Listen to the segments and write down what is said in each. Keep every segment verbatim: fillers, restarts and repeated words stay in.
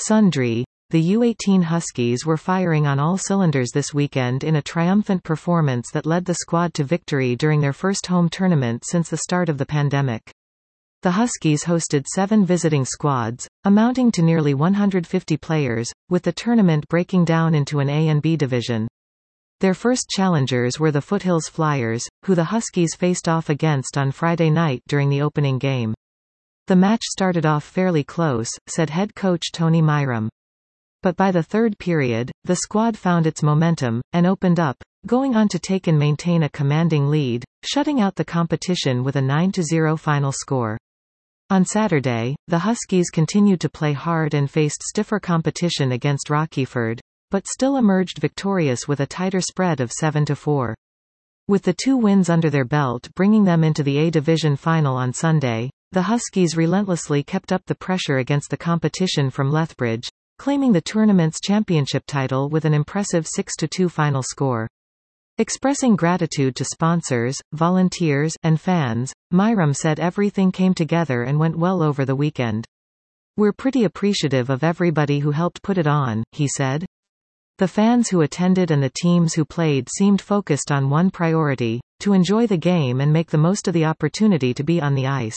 Sundry. The U eighteen Huskies were firing on all cylinders this weekend in a triumphant performance that led the squad to victory during their first home tournament since the start of the pandemic. The Huskies hosted seven visiting squads, amounting to nearly one hundred fifty players, with the tournament breaking down into an A and B division. Their first challengers were the Foothills Flyers, who the Huskies faced off against on Friday night during the opening game. The match started off fairly close, said head coach Tony Myram. But by the third period, the squad found its momentum, and opened up, going on to take and maintain a commanding lead, shutting out the competition with a nine to zero final score. On Saturday, the Huskies continued to play hard and faced stiffer competition against Rockeford, but still emerged victorious with a tighter spread of seven to four. With the two wins under their belt bringing them into the A Division final on Sunday, the Huskies relentlessly kept up the pressure against the competition from Lethbridge, claiming the tournament's championship title with an impressive six to two final score. Expressing gratitude to sponsors, volunteers, and fans, Myram said everything came together and went well over the weekend. "We're pretty appreciative of everybody who helped put it on," he said. The fans who attended and the teams who played seemed focused on one priority: to enjoy the game and make the most of the opportunity to be on the ice.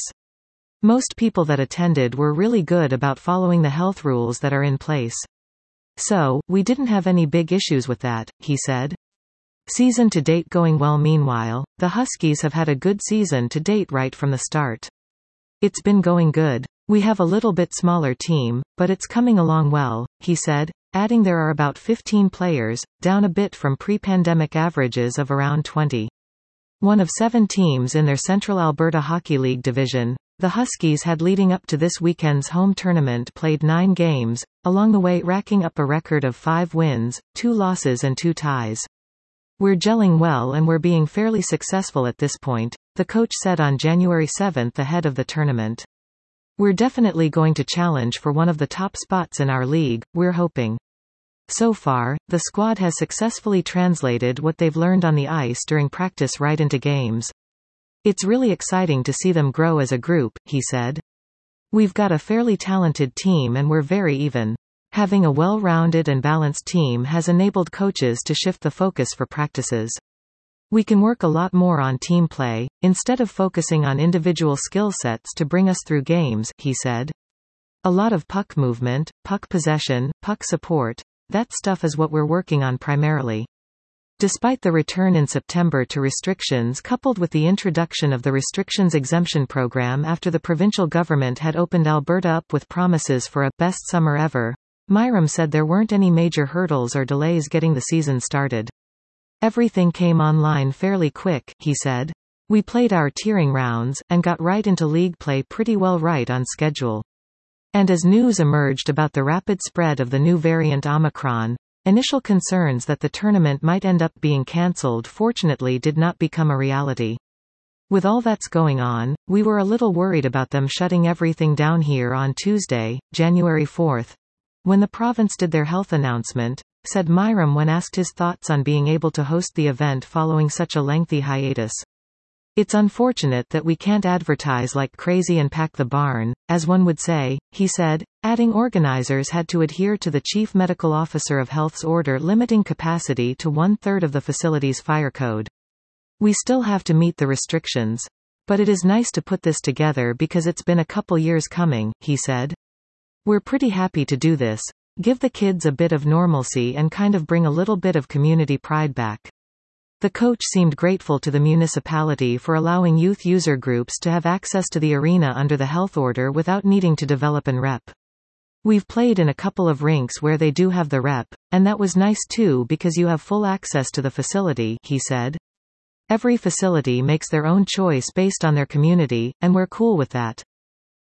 Most people that attended were really good about following the health rules that are in place. So, we didn't have any big issues with that, he said. Season to date going well. Meanwhile, the Huskies have had a good season to date right from the start. "It's been going good. We have a little bit smaller team, but it's coming along well," he said, adding there are about fifteen players, down a bit from pre-pandemic averages of around twenty. One of seven teams in their Central Alberta Hockey League division, the Huskies had leading up to this weekend's home tournament played nine games, along the way racking up a record of five wins, two losses and two ties. "We're gelling well and we're being fairly successful at this point," the coach said on January seventh ahead of the tournament. "We're definitely going to challenge for one of the top spots in our league, we're hoping." So far, the squad has successfully translated what they've learned on the ice during practice right into games. "It's really exciting to see them grow as a group," he said. "We've got a fairly talented team and we're very even. Having a well-rounded and balanced team has enabled coaches to shift the focus for practices. We can work a lot more on team play, instead of focusing on individual skill sets to bring us through games," he said. "A lot of puck movement, puck possession, puck support, that stuff is what we're working on primarily." Despite the return in September to restrictions coupled with the introduction of the restrictions exemption program after the provincial government had opened Alberta up with promises for a best summer ever, Myram said there weren't any major hurdles or delays getting the season started. "Everything came online fairly quick," he said. "We played our tiering rounds, and got right into league play pretty well right on schedule. And as news emerged about the rapid spread of the new variant Omicron, initial concerns that the tournament might end up being cancelled fortunately did not become a reality. With all that's going on, we were a little worried about them shutting everything down here on Tuesday, January fourth, when the province did their health announcement," said Myram when asked his thoughts on being able to host the event following such a lengthy hiatus. "It's unfortunate that we can't advertise like crazy and pack the barn, as one would say," he said, adding organizers had to adhere to the Chief Medical Officer of Health's order limiting capacity to one-third of the facility's fire code. "We still have to meet the restrictions. But it is nice to put this together because it's been a couple years coming," he said. "We're pretty happy to do this. Give the kids a bit of normalcy and kind of bring a little bit of community pride back." The coach seemed grateful to the municipality for allowing youth user groups to have access to the arena under the health order without needing to develop an rep. "We've played in a couple of rinks where they do have the rep, and that was nice too because you have full access to the facility," he said. "Every facility makes their own choice based on their community, and we're cool with that."